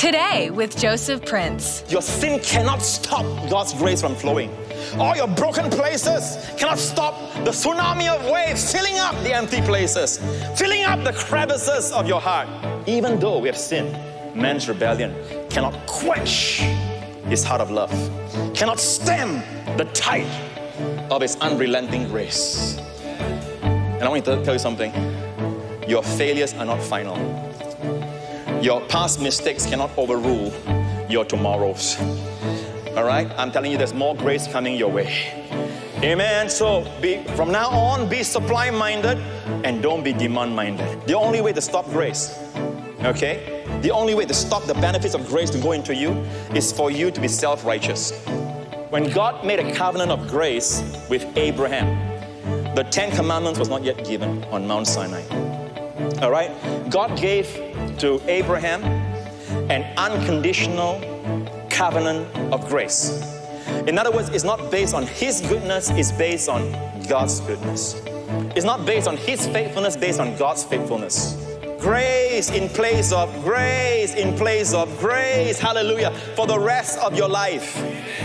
Today with Joseph Prince. Your sin cannot stop God's grace from flowing. All your broken places cannot stop the tsunami of waves filling up the empty places, filling up the crevices of your heart. Even though we have sinned, man's rebellion cannot quench his heart of love, cannot stem the tide of his unrelenting grace. And I want to tell you something. Your failures are not final. Your past mistakes cannot overrule your tomorrows. All right? I'm telling you, there's more grace coming your way. Amen. So from now on, be supply-minded and don't be demand-minded. The only way to stop grace, okay? The only way to stop the benefits of grace to go into you is for you to be self-righteous. When God made a covenant of grace with Abraham, the 10 Commandments was not yet given on Mount Sinai. All right? God gave to Abraham an unconditional covenant of grace. In other words, it's not based on his goodness, it's based on God's goodness. It's not based on his faithfulness, based on God's faithfulness. Grace in place of grace, in place of grace, hallelujah, for the rest of your life.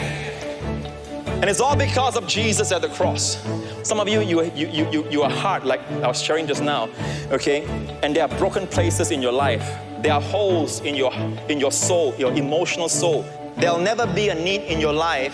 And it's all because of Jesus at the cross. Some of you are hard, like I was sharing just now, okay? And there are broken places in your life. There are holes in your soul, your emotional soul. There'll never be a need in your life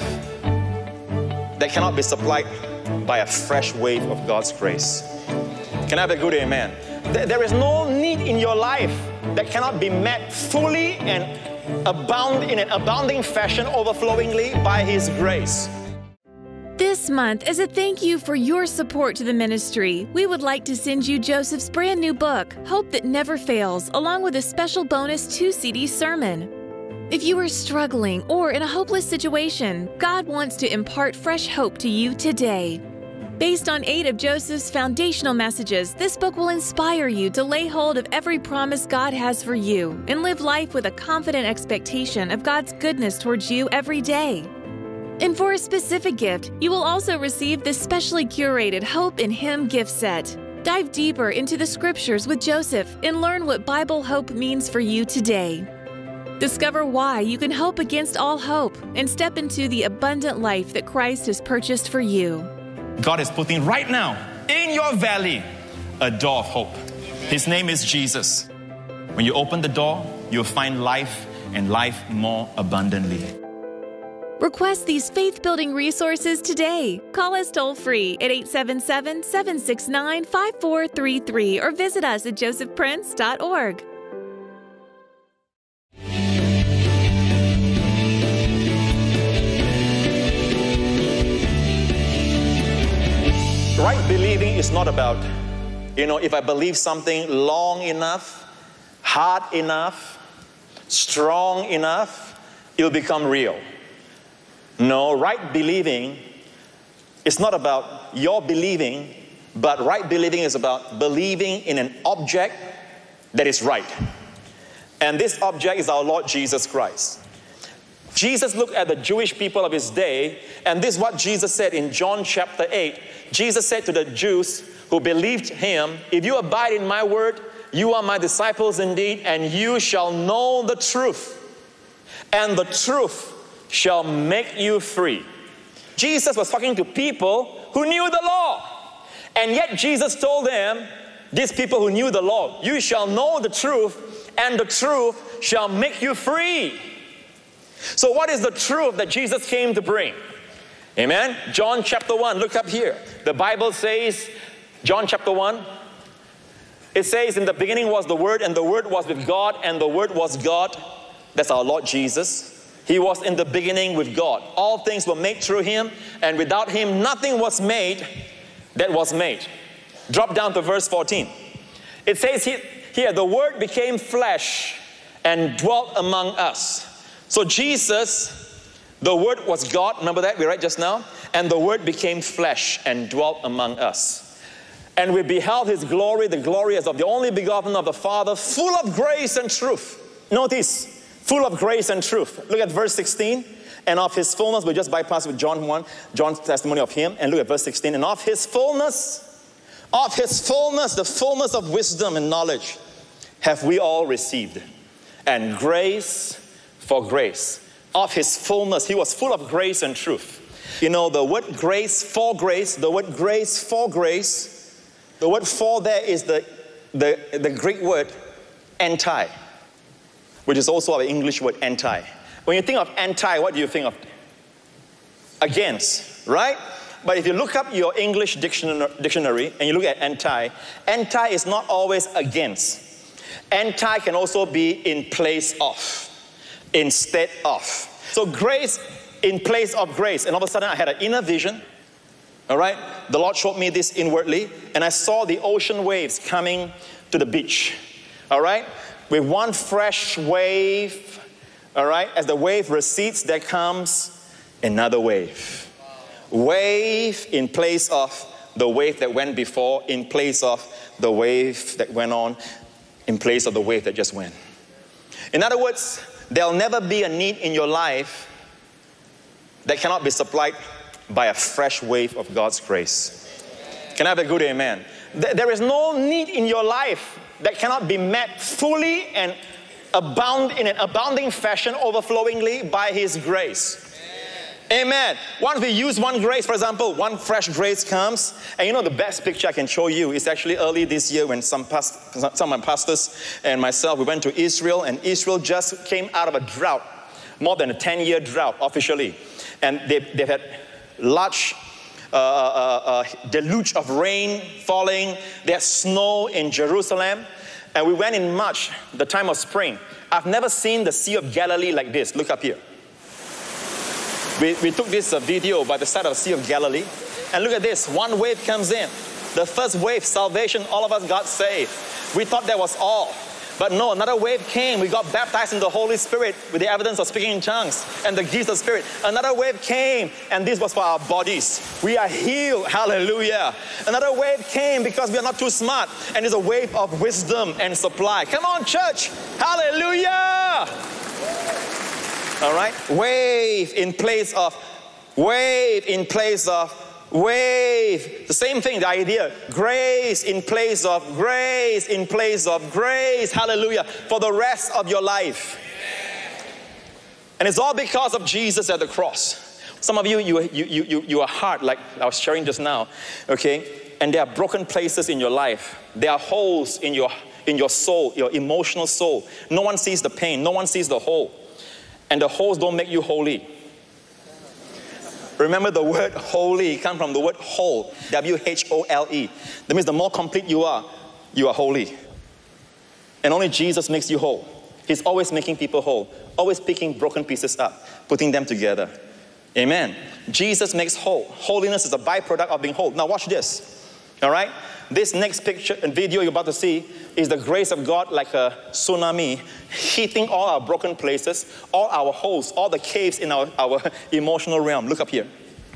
that cannot be supplied by a fresh wave of God's grace. Can I have a good amen? There is no need in your life that cannot be met fully and abound in an abounding fashion, overflowingly by His grace. This month, as a thank you for your support to the ministry, we would like to send you Joseph's brand new book, Hope That Never Fails, along with a special bonus 2-CD sermon. If you are struggling or in a hopeless situation, God wants to impart fresh hope to you today. Based on 8 of Joseph's foundational messages, this book will inspire you to lay hold of every promise God has for you and live life with a confident expectation of God's goodness towards you every day. And for a specific gift, you will also receive this specially curated Hope in Him gift set. Dive deeper into the scriptures with Joseph and learn what Bible hope means for you today. Discover why you can hope against all hope and step into the abundant life that Christ has purchased for you. God is putting right now in your valley a door of hope. His name is Jesus. When you open the door, you'll find life and life more abundantly. Request these faith-building resources today. Call us toll-free at 877-769-5433 or visit us at josephprince.org. Right believing is not about, if I believe something long enough, hard enough, strong enough, it'll become real. No, right believing is not about your believing, but right believing is about believing in an object that is right. And this object is our Lord Jesus Christ. Jesus looked at the Jewish people of his day, and this is what Jesus said in John chapter 8. Jesus said to the Jews who believed him, "If you abide in my word, you are my disciples indeed, and you shall know the truth, and the truth shall make you free." Jesus was talking to people who knew the law. And yet Jesus told them, these people who knew the law, "You shall know the truth, and the truth shall make you free." So what is the truth that Jesus came to bring? Amen? John chapter 1, look up here. The Bible says, John chapter 1, it says, "In the beginning was the Word, and the Word was with God, and the Word was God." That's our Lord Jesus. He was in the beginning with God. All things were made through him, and without him nothing was made that was made. Drop down to verse 14. It says here, "The Word became flesh and dwelt among us." So Jesus, the Word was God. Remember that? We read just now. "And the Word became flesh and dwelt among us. And we beheld his glory, the glory as of the only begotten of the Father, full of grace and truth." Notice, full of grace and truth. Look at verse 16. "And of his fullness," we just bypassed with John 1, John's testimony of him. And look at verse 16. "And of his fullness, the fullness of wisdom and knowledge, have we all received. and grace for grace. Of his fullness, he was full of grace and truth. You know, the word grace for grace, the word grace for grace, the word for there is the Greek word anti, which is also our English word anti. When you think of anti, what do you think of? Against, right? But if you look up your English dictionary and you look at anti, anti is not always against. Anti can also be in place of, instead of. So grace in place of grace. And all of a sudden I had an inner vision. All right? The Lord showed me this inwardly. And I saw the ocean waves coming to the beach. All right? With one fresh wave. All right? As the wave recedes, there comes another wave. Wave in place of the wave that went before, in place of the wave that went on, in place of the wave that just went. In other words, there'll never be a need in your life that cannot be supplied by a fresh wave of God's grace. Can I have a good amen? There is no need in your life that cannot be met fully and abound in an abounding fashion, overflowingly by His grace. Amen. Once we use one grace, for example, one fresh grace comes, and you know the best picture I can show you is actually early this year when some of my pastors and myself, we went to Israel, and Israel just came out of a drought, more than a 10-year drought officially. And they've had large deluge of rain falling. There's snow in Jerusalem. And we went in March, the time of spring. I've never seen the Sea of Galilee like this. Look up here. We took this video by the side of the Sea of Galilee. And look at this. One wave comes in. The first wave, salvation, all of us got saved. We thought that was all. But no, another wave came. We got baptized in the Holy Spirit with the evidence of speaking in tongues and the gifts of Spirit. Another wave came, and this was for our bodies. We are healed. Hallelujah. Another wave came because we are not too smart, and it's a wave of wisdom and supply. Come on, church. Hallelujah. All right. Wave in place of, wave in place of, wave. The same thing, the idea. Grace in place of grace, in place of grace. Hallelujah. For the rest of your life. And it's all because of Jesus at the cross. Some of you, you are hard, like I was sharing just now. Okay? And there are broken places in your life. There are holes in your soul, your emotional soul. No one sees the pain. No one sees the hole. And the holes don't make you holy. Remember, the word holy comes from the word whole, W-H-O-L-E. That means the more complete you are holy. And only Jesus makes you whole. He's always making people whole, always picking broken pieces up, putting them together. Amen. Jesus makes whole. Holiness is a byproduct of being whole. Now watch this. All right? This next picture and video you're about to see is the grace of God like a tsunami hitting all our broken places, all our holes, all the caves in our emotional realm. Look up here.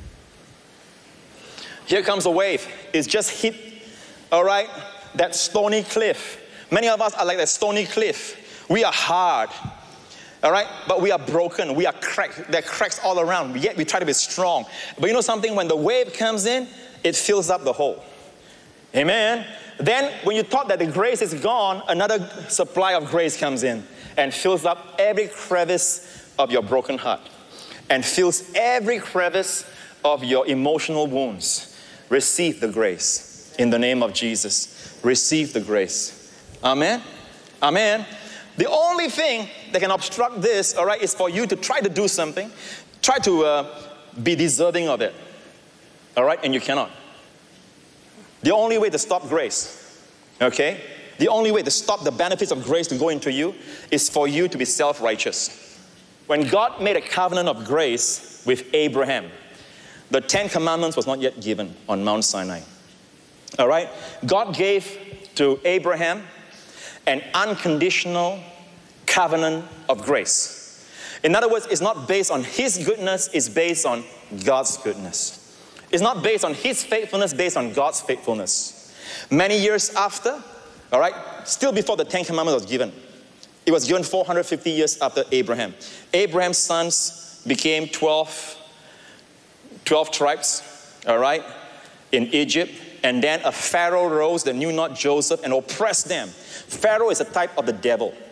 Here comes a wave. It's just hit, all right, that stony cliff. Many of us are like that stony cliff. We are hard, all right, but we are broken. We are cracked. There are cracks all around, yet we try to be strong. But you know something? When the wave comes in, it fills up the hole. Amen. Then when you thought that the grace is gone, another supply of grace comes in and fills up every crevice of your broken heart and fills every crevice of your emotional wounds. Receive the grace in the name of Jesus. Receive the grace. Amen. Amen. The only thing that can obstruct this, all right, is for you to try to do something. Try to be deserving of it. All right, and you cannot. The only way to stop grace, okay? The only way to stop the benefits of grace to go into you is for you to be self-righteous. When God made a covenant of grace with Abraham, the 10 Commandments was not yet given on Mount Sinai. All right? God gave to Abraham an unconditional covenant of grace. In other words, it's not based on his goodness, it's based on God's goodness. It's not based on his faithfulness, based on God's faithfulness. Many years after, all right, still before the 10 Commandments was given, it was given 450 years after Abraham. Abraham's sons became 12 tribes, all right, in Egypt. And then a Pharaoh rose that knew not Joseph and oppressed them. Pharaoh is a type of the devil.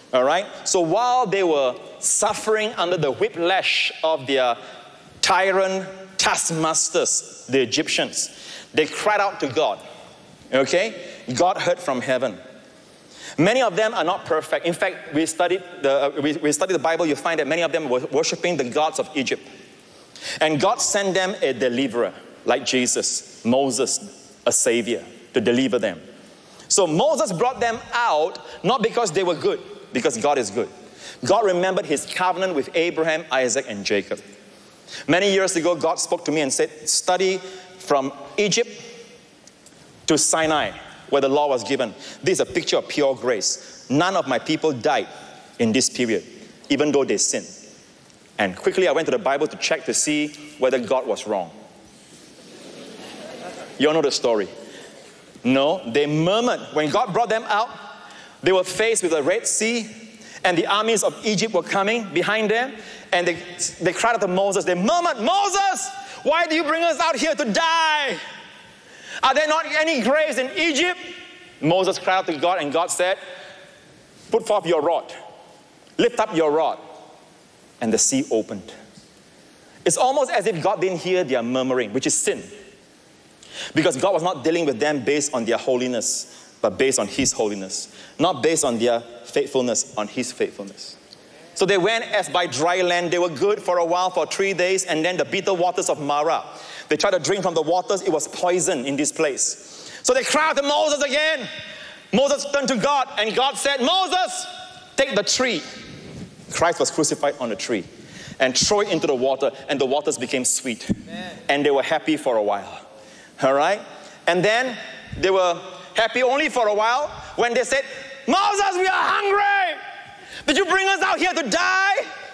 All right? So while they were suffering under the whiplash of their tyrant taskmasters, the Egyptians, they cried out to God. Okay? God heard from heaven. Many of them are not perfect. In fact, we studied the Bible, you find that many of them were worshiping the gods of Egypt. And God sent them a deliverer, like Jesus, Moses, a savior, to deliver them. So Moses brought them out, not because they were good, because God is good. God remembered his covenant with Abraham, Isaac, and Jacob. Many years ago, God spoke to me and said, study from Egypt to Sinai, where the law was given. This is a picture of pure grace. None of my people died in this period, even though they sinned. And quickly I went to the Bible to check to see whether God was wrong. You all know the story. No, they murmured. When God brought them out, they were faced with the Red Sea, and the armies of Egypt were coming behind them, and they cried out to Moses. They murmured, Moses, why do you bring us out here to die? Are there not any graves in Egypt? Moses cried out to God, and God said, put forth your rod. Lift up your rod. And the sea opened. It's almost as if God didn't hear their murmuring, which is sin. Because God was not dealing with them based on their holiness, but based on his holiness. Not based on their faithfulness, on his faithfulness. So they went as by dry land. They were good for a while, for 3 days, and then the bitter waters of Marah. They tried to drink from the waters. It was poison in this place. So they cried to Moses again. Moses turned to God, and God said, Moses, take the tree. Christ was crucified on the tree, and throw it into the water, and the waters became sweet. Amen. And they were happy for a while. All right? And then they were happy only for a while when they said, Moses, we are hungry. Did you bring us out here to die?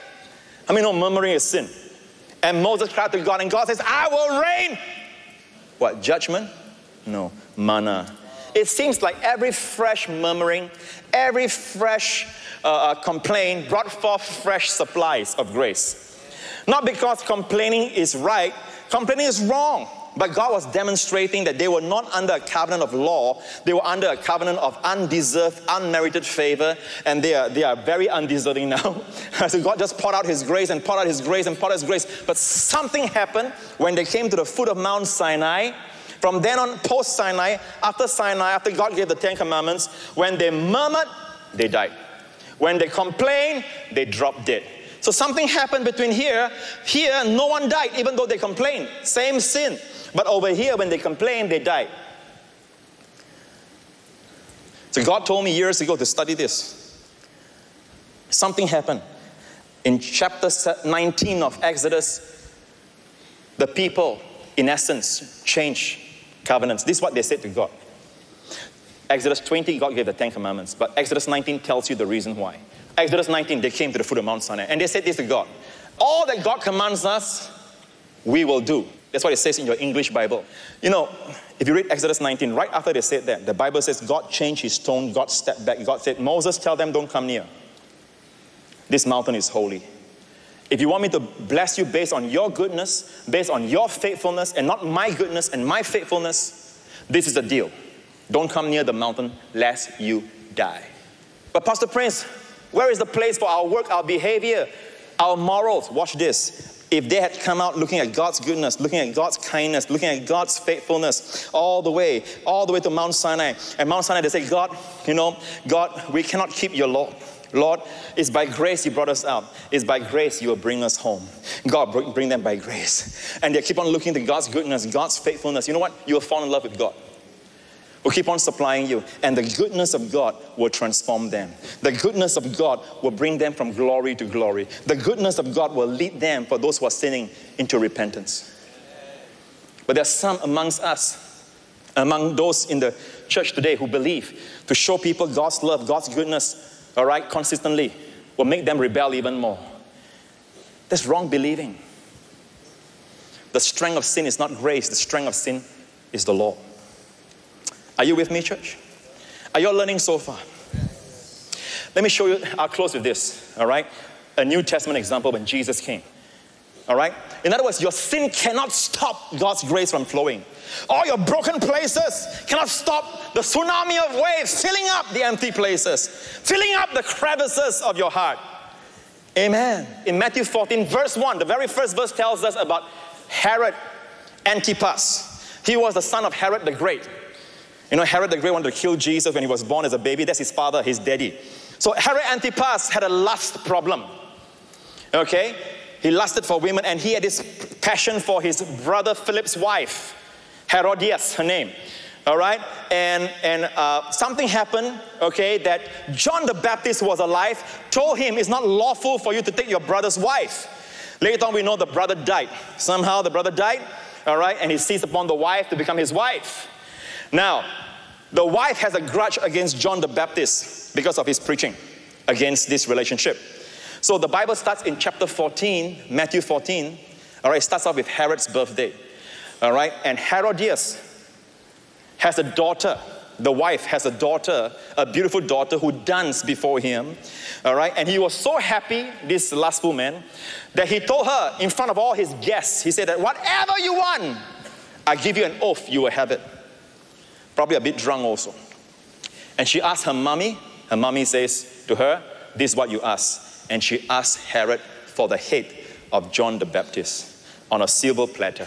I mean, no, murmuring is sin. And Moses cried to God, and God says, I will rain. What, judgment? No, manna. It seems like every fresh murmuring, every fresh complaint brought forth fresh supplies of grace. Not because complaining is right, complaining is wrong. But God was demonstrating that they were not under a covenant of law. They were under a covenant of undeserved, unmerited favor. And they are very undeserving now. So God just poured out his grace and poured out his grace and poured out his grace. But something happened when they came to the foot of Mount Sinai. From then on, post-Sinai, after God gave the 10 Commandments, when they murmured, they died. When they complained, they dropped dead. So something happened between here. Here, no one died, even though they complained. Same sin. But over here, when they complained, they died. So God told me years ago to study this. Something happened. In chapter 19 of Exodus, the people, in essence, changed covenants. This is what they said to God. Exodus 20, God gave the 10 Commandments. But Exodus 19 tells you the reason why. Exodus 19, they came to the foot of Mount Sinai. And they said this to God. All that God commands us, we will do. That's what it says in your English Bible. You know, if you read Exodus 19, right after they said that, the Bible says God changed his tone. God stepped back. God said, Moses, tell them don't come near. This mountain is holy. If you want me to bless you based on your goodness, based on your faithfulness, and not my goodness and my faithfulness, this is the deal. Don't come near the mountain lest you die. But Pastor Prince, where is the place for our work, our behavior, our morals? Watch this. If they had come out looking at God's goodness, looking at God's kindness, looking at God's faithfulness all the way to Mount Sinai. And Mount Sinai, they say, God, God, we cannot keep your law. Lord, it's by grace you brought us out. It's by grace you will bring us home. God, bring them by grace. And they keep on looking to God's goodness, God's faithfulness. You know what? You will fall in love with God. We'll keep on supplying you. And the goodness of God will transform them. The goodness of God will bring them from glory to glory. The goodness of God will lead them, for those who are sinning, into repentance. But there are some amongst us, among those in the church today who believe to show people God's love, God's goodness, all right, consistently, will make them rebel even more. That's wrong believing. The strength of sin is not grace. The strength of sin is the law. Are you with me, church? Are you all learning so far? Let me show you, I'll close with this, all right? A New Testament example when Jesus came. All right? In other words, your sin cannot stop God's grace from flowing. All your broken places cannot stop the tsunami of waves filling up the empty places, filling up the crevices of your heart. Amen. In Matthew 14, verse 1, the very first verse tells us about Herod Antipas. He was the son of Herod the Great. You know, Herod the Great wanted to kill Jesus when he was born as a baby. That's his father, his daddy. So Herod Antipas had a lust problem. Okay? He lusted for women, and he had this passion for his brother Philip's wife, Herodias, her name. All right? And something happened, okay, that John the Baptist, who was alive, told him it's not lawful for you to take your brother's wife. Later on, we know the brother died. Somehow the brother died, all right, and he seized upon the wife to become his wife. Now, the wife has a grudge against John the Baptist because of his preaching against this relationship. So the Bible starts in chapter 14, Matthew 14. All right, it starts off with Herod's birthday. All right, and Herodias has a daughter. The wife has a daughter, a beautiful daughter who danced before him. All right, and he was so happy, this lustful man, that he told her in front of all his guests, he said that whatever you want, I give you an oath, you will have it. Probably a bit drunk also. And she asked her mommy. Her mommy says to her, this is what you ask. And she asked Herod for the head of John the Baptist on a silver platter.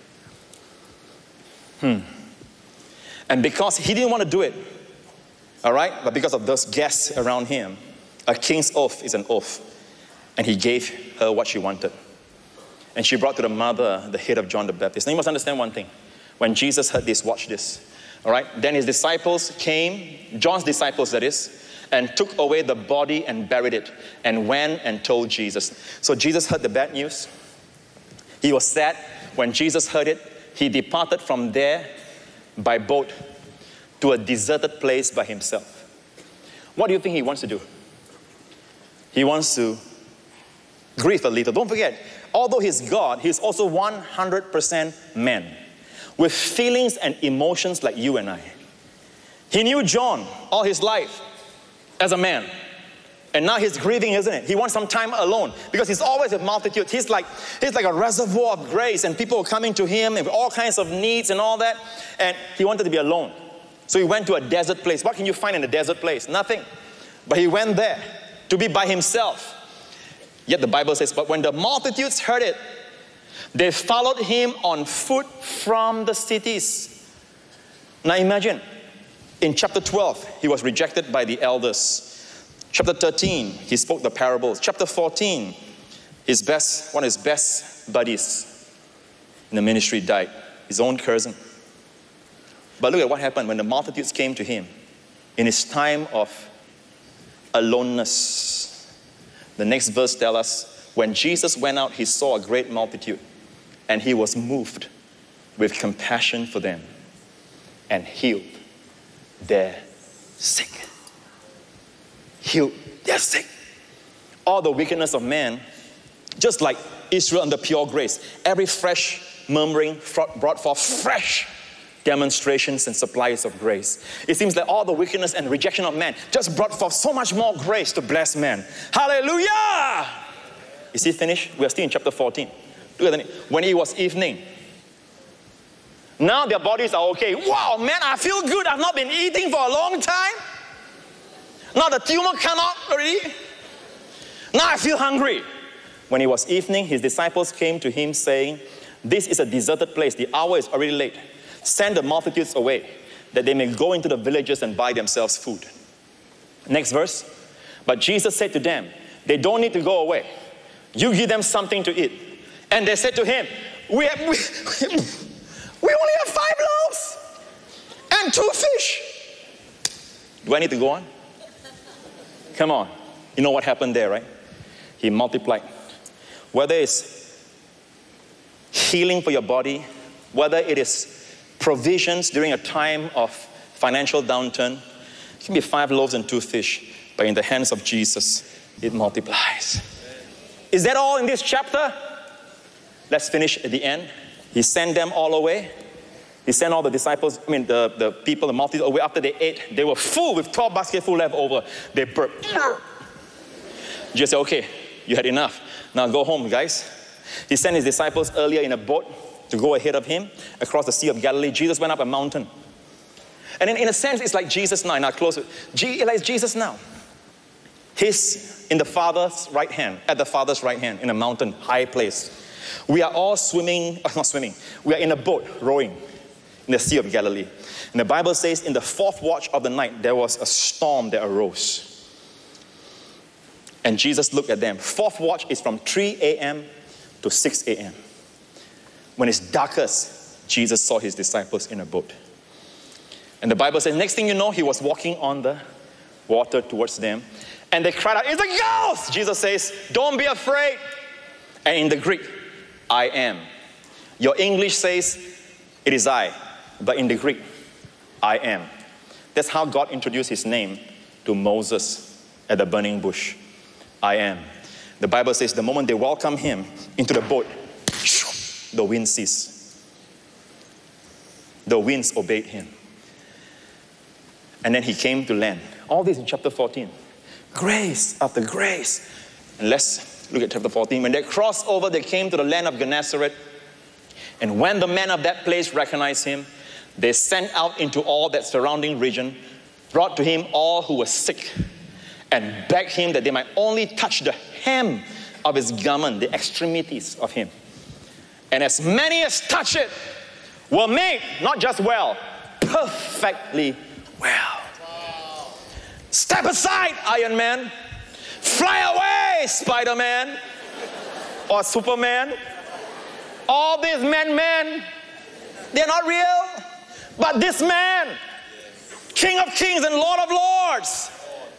And because he didn't want to do it, all right, but because of those guests around him, a king's oath is an oath. And he gave her what she wanted. And she brought to the mother the head of John the Baptist. Now you must understand one thing. When Jesus heard this, watch this. All right, then his disciples came, John's disciples that is, and took away the body and buried it, and went and told Jesus. So Jesus heard the bad news. He was sad. When Jesus heard it, he departed from there by boat to a deserted place by himself. What do you think he wants to do? He wants to grieve a little. Don't forget, although he's God, he's also 100% man, with feelings and emotions like you and I. He knew John all his life as a man. And now he's grieving, isn't it? He wants some time alone because he's always with multitudes. He's like a reservoir of grace, and people are coming to him with all kinds of needs and all that. And he wanted to be alone. So he went to a desert place. What can you find in a desert place? Nothing. But he went there to be by himself. Yet the Bible says, but when the multitudes heard it, they followed him on foot from the cities. Now imagine, in chapter 12, he was rejected by the elders. Chapter 13, he spoke the parables. Chapter 14, one of his best buddies in the ministry died, his own cousin. But look at what happened when the multitudes came to him in his time of aloneness. The next verse tells us, when Jesus went out, he saw a great multitude, and he was moved with compassion for them and healed their sick. Healed their sick. All the wickedness of man, just like Israel under pure grace, every fresh murmuring brought forth fresh demonstrations and supplies of grace. It seems that all the wickedness and rejection of man just brought forth so much more grace to bless man. Hallelujah! Is he finished? We are still in chapter 14. Look at that. When it was evening, now their bodies are okay. Wow, man, I feel good. I've not been eating for a long time. Now the tumor come out already. Now I feel hungry. When it was evening, his disciples came to him saying, this is a deserted place. The hour is already late. Send the multitudes away, that they may go into the villages and buy themselves food. Next verse. But Jesus said to them, they don't need to go away. You give them something to eat. And they said to him, we only have 5 loaves and 2 fish. Do I need to go on? Come on. You know what happened there, right? He multiplied. Whether it's healing for your body, whether it is provisions during a time of financial downturn, it can be 5 loaves and 2 fish, but in the hands of Jesus, it multiplies. Is that all in this chapter? Let's finish at the end. He sent them all away. He sent all the disciples, the people, the multitude away. After they ate, they were full with 12 baskets full left over. They burped. Jesus said, okay, you had enough. Now go home, guys. He sent his disciples earlier in a boat to go ahead of him across the Sea of Galilee. Jesus went up a mountain. And in a sense, it's like Jesus now. Now close it. Like Jesus now. He's in the Father's right hand, at the Father's right hand, in a mountain, high place. We are all not swimming. We are in a boat, rowing in the Sea of Galilee. And the Bible says in the fourth watch of the night, there was a storm that arose. And Jesus looked at them. Fourth watch is from 3 a.m. to 6 a.m. When it's darkest, Jesus saw his disciples in a boat. And the Bible says, next thing you know, he was walking on the water towards them. And they cried out, "It's a ghost!" Jesus says, "Don't be afraid." And in the Greek, "I am." Your English says, "It is I." But in the Greek, "I am." That's how God introduced his name to Moses at the burning bush. I am. The Bible says the moment they welcomed him into the boat, the wind ceased. The winds obeyed him. And then he came to land. All this in chapter 14. Grace after grace. And let's look at chapter 14. When they crossed over, they came to the land of Gennesaret. And when the men of that place recognized him, they sent out into all that surrounding region, brought to him all who were sick, and begged him that they might only touch the hem of his garment, the extremities of him. And as many as touched it were made, not just well, perfectly well. Step aside, Iron Man. Fly away, Spider-Man. Or Superman. All these men, they're not real. But this man, King of Kings and Lord of Lords,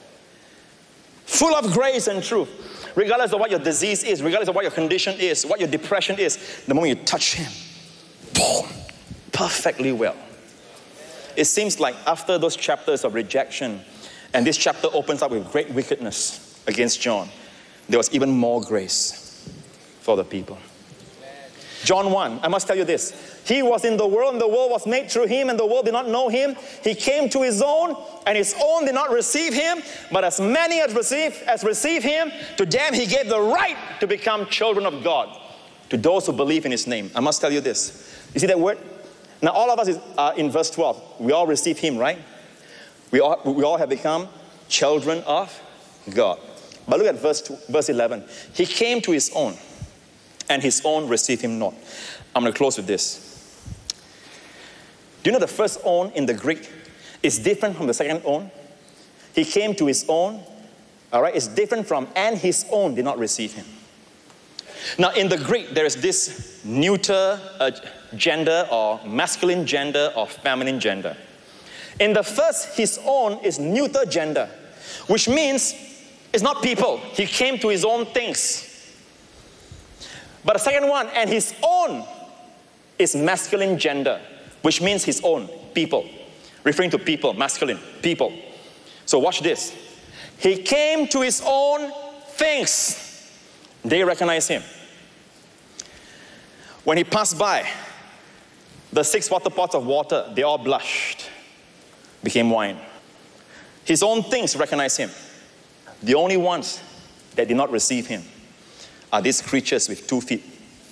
full of grace and truth. Regardless of what your disease is, regardless of what your condition is, what your depression is, the moment you touch him, boom, perfectly well. It seems like after those chapters of rejection, and this chapter opens up with great wickedness against John, there was even more grace for the people. John 1, I must tell you this. He was in the world, and the world was made through him, and the world did not know him. He came to his own, and his own did not receive him. But as many as received him, to them he gave the right to become children of God, to those who believe in his name. I must tell you this. You see that word? Now all of us are in verse 12. We all receive him, right? We all have become children of God. But look at verse 11. He came to his own, and his own received him not. I'm going to close with this. Do you know the first own in the Greek is different from the second own? He came to his own, all right? It's different from, and his own did not receive him. Now in the Greek, there is this neuter gender, or masculine gender, or feminine gender. In the first, his own is neuter gender, which means it's not people. He came to his own things. But the second one, and his own, is masculine gender, which means his own, people. Referring to people, masculine, people. So watch this. He came to his own things. They recognize him. When he passed by, the 6 water pots of water, they all blushed, became wine. His own things recognize him. The only ones that did not receive him are these creatures with 2 feet.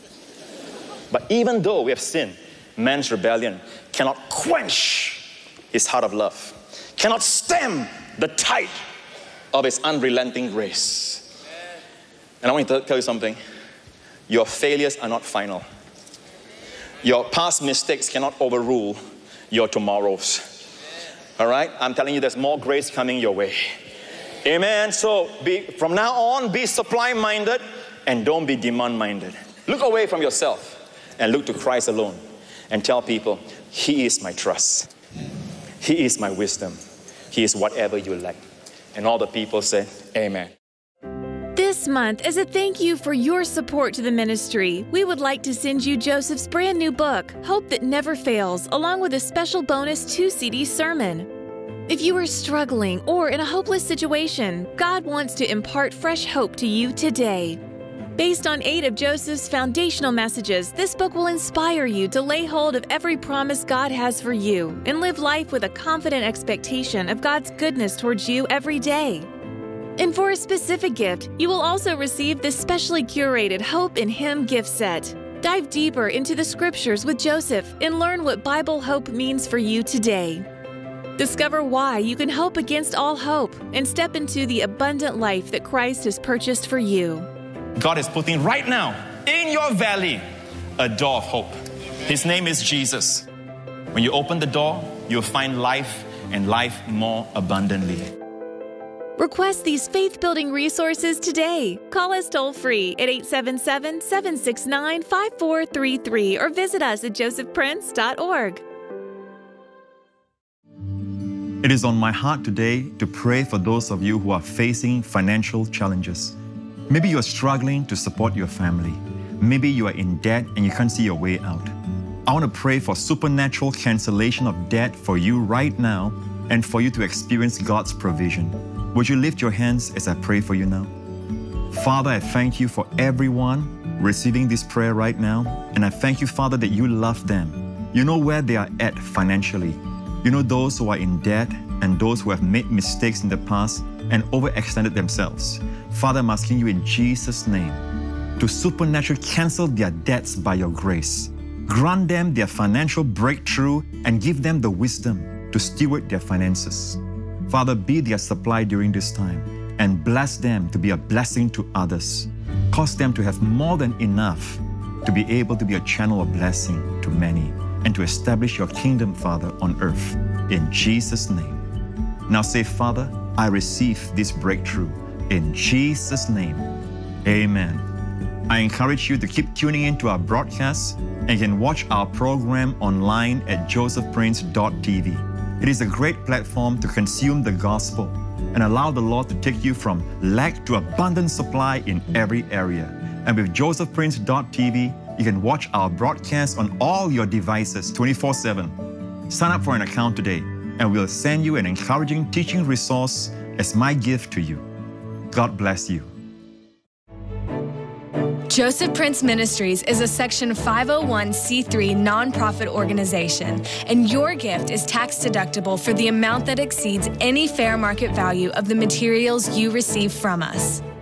But even though we have sinned, man's rebellion cannot quench his heart of love, cannot stem the tide of his unrelenting grace. And I want to tell you something. Your failures are not final. Your past mistakes cannot overrule your tomorrows. All right? I'm telling you, there's more grace coming your way. Amen. So from now on, be supply-minded and don't be demand-minded. Look away from yourself and look to Christ alone and tell people, he is my trust. He is my wisdom. He is whatever you lack. And all the people said, amen. This month, as a thank you for your support to the ministry, we would like to send you Joseph's brand new book, Hope That Never Fails, along with a special bonus 2-CD sermon. If you are struggling or in a hopeless situation, God wants to impart fresh hope to you today. Based on 8 of Joseph's foundational messages, this book will inspire you to lay hold of every promise God has for you and live life with a confident expectation of God's goodness towards you every day. And for a specific gift, you will also receive this specially curated Hope in Him gift set. Dive deeper into the scriptures with Joseph and learn what Bible hope means for you today. Discover why you can hope against all hope and step into the abundant life that Christ has purchased for you. God is putting right now in your valley a door of hope. His name is Jesus. When you open the door, you'll find life and life more abundantly. Request these faith-building resources today. Call us toll-free at 877-769-5433 or visit us at josephprince.org. It is on my heart today to pray for those of you who are facing financial challenges. Maybe you are struggling to support your family. Maybe you are in debt and you can't see your way out. I want to pray for supernatural cancellation of debt for you right now and for you to experience God's provision. Would you lift your hands as I pray for you now? Father, I thank you for everyone receiving this prayer right now. And I thank you, Father, that you love them. You know where they are at financially. You know those who are in debt and those who have made mistakes in the past and overextended themselves. Father, I'm asking you in Jesus' name to supernaturally cancel their debts by your grace. Grant them their financial breakthrough and give them the wisdom to steward their finances. Father, be their supply during this time and bless them to be a blessing to others. Cause them to have more than enough to be able to be a channel of blessing to many and to establish your kingdom, Father, on earth. In Jesus' name. Now say, Father, I receive this breakthrough. In Jesus' name, amen. I encourage you to keep tuning into our broadcasts and you can watch our program online at josephprince.tv. It is a great platform to consume the gospel and allow the Lord to take you from lack to abundant supply in every area. And with josephprince.tv, you can watch our broadcasts on all your devices 24/7. Sign up for an account today and we'll send you an encouraging teaching resource as my gift to you. God bless you. Joseph Prince Ministries is a Section 501c3 nonprofit organization, and your gift is tax deductible for the amount that exceeds any fair market value of the materials you receive from us.